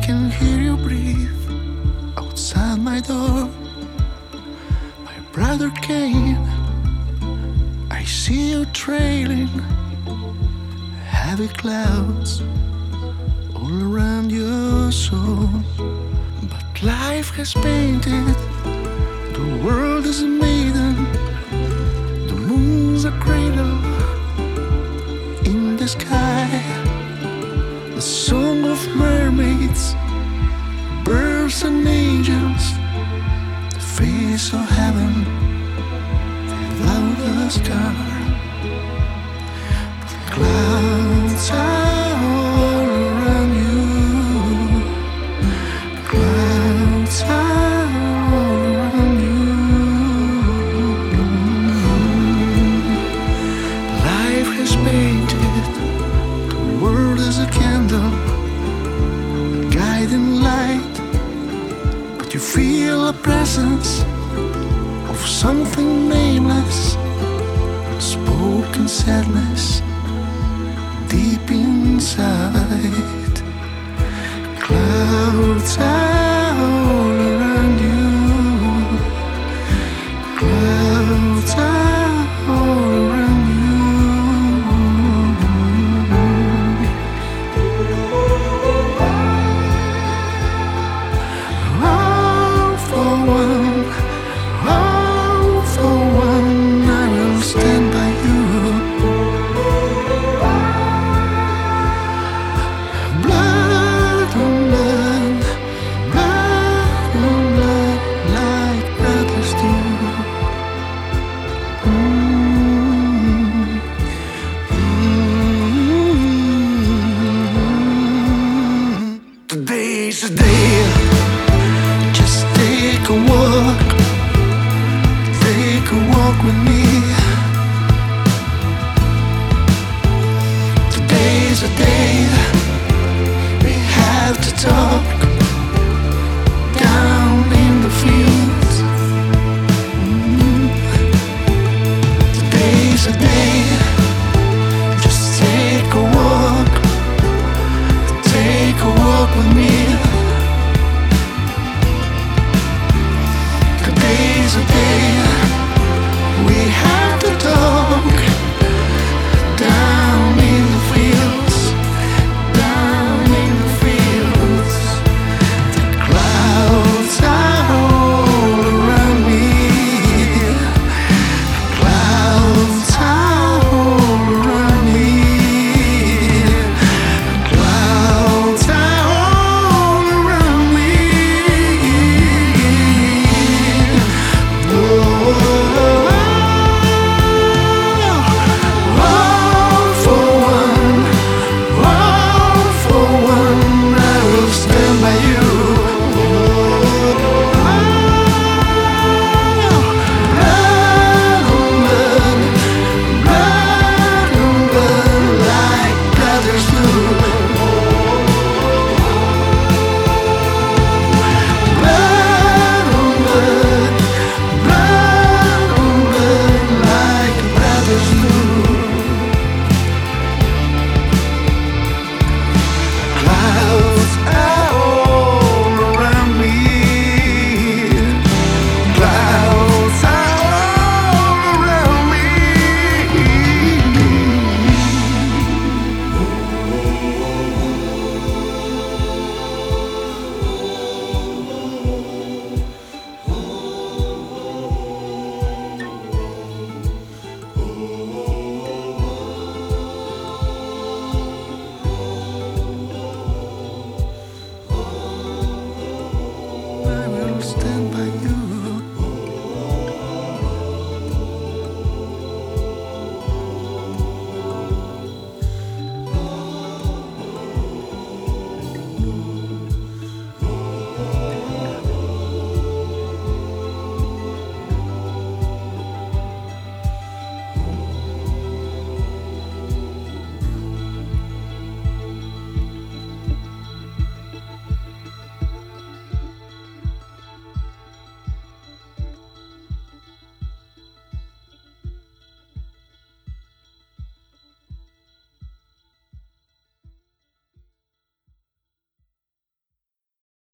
can hear you breathe outside my door. My brother came, I see you trailing heavy clouds all around your soul. But life has painted the world as a maiden. The moon's a cradle in the sky. The song of mermaids, birds and angels, the face of heaven without a scar. But clouds are all around you. Clouds are all around you. Life has painted the world as a candle, a guiding light. But you feel a presence of something nameless, unspoken sadness deep inside. Clouds are all around you. Clouds are all around you. All for one, all for one, I will stand by you. Blood on blood, blood on blood, like brothers do. Today's the day. Just take a walk with me. Today's the day we have to talk down in the fields. Today's the day. Just take a walk with me. Today's the day we have to talk down in the fields, down in the fields. The clouds are all around me. Clouds are all around me. Clouds are all around me. All for one, I will stand by you. Blood on blood, blood on blood, like brothers do. Blood on blood, blood on blood, like brothers do. Clouds are all around me. Clouds are all around me. I will stand by you.